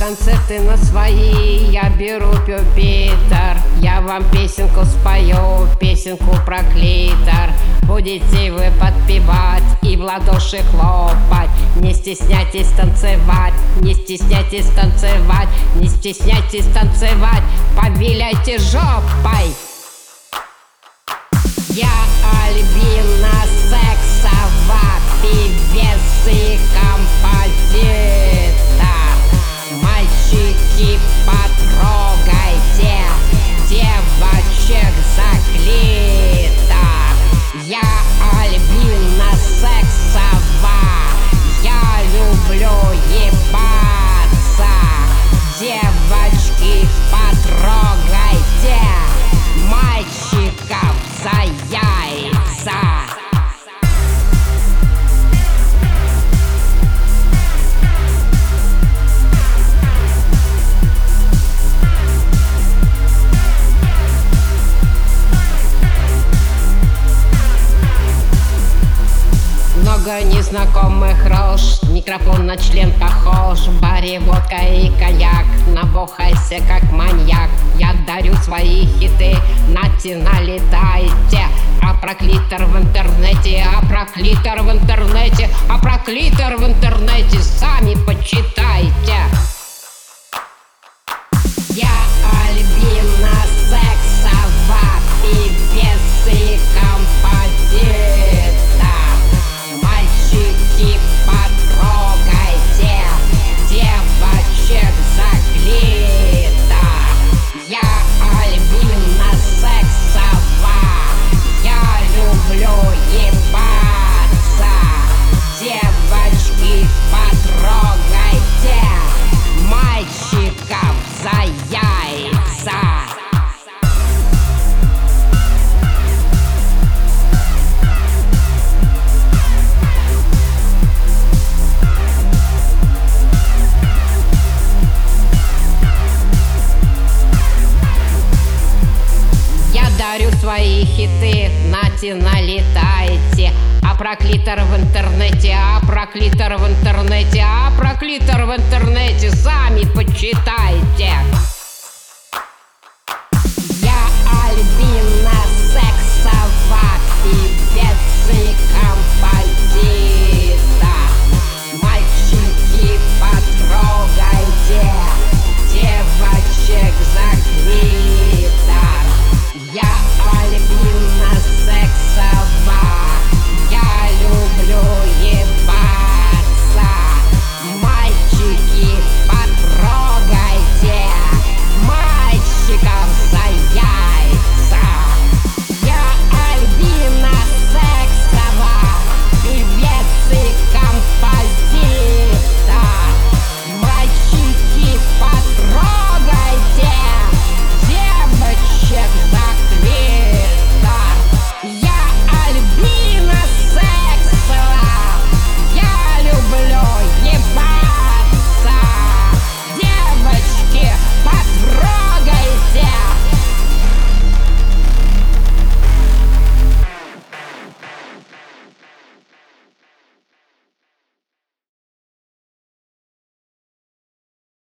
концерты на свои я беру пюпитр. Я вам песенку спою, песенку про клитор. Будете вы подпевать и в ладоши хлопать. Не стесняйтесь танцевать, не стесняйтесь танцевать, не стесняйтесь танцевать, повиляйте жопой. Я Альбина Сексова, певец и композитор. Мальчики, потрогайте девочек за клитор. Я Альбина Сексова, я люблю ебаться. Девочки, потрогайте мальчиков за яйца. Много незнакомых рож, микрофон на член похож. В баре водка и коньяк, набухайся как маньяк. Я дарю свои хиты, нате, налетайте. А про клитор в интернете, а про клитор в интернете, а про клитор в интернете сами почитайте. Я Альбина Сексова, певец и композитор. Мальчики, потрогайте девочек за клитор. Я Альбина Сексова, я люблю ебаться. Девочки, потрогайте мальчиков за яйца. Дарю свои хиты, нате, налетайте. А про клитор в интернете, а про клитор в интернете, а про клитор в интернете сами почитайте.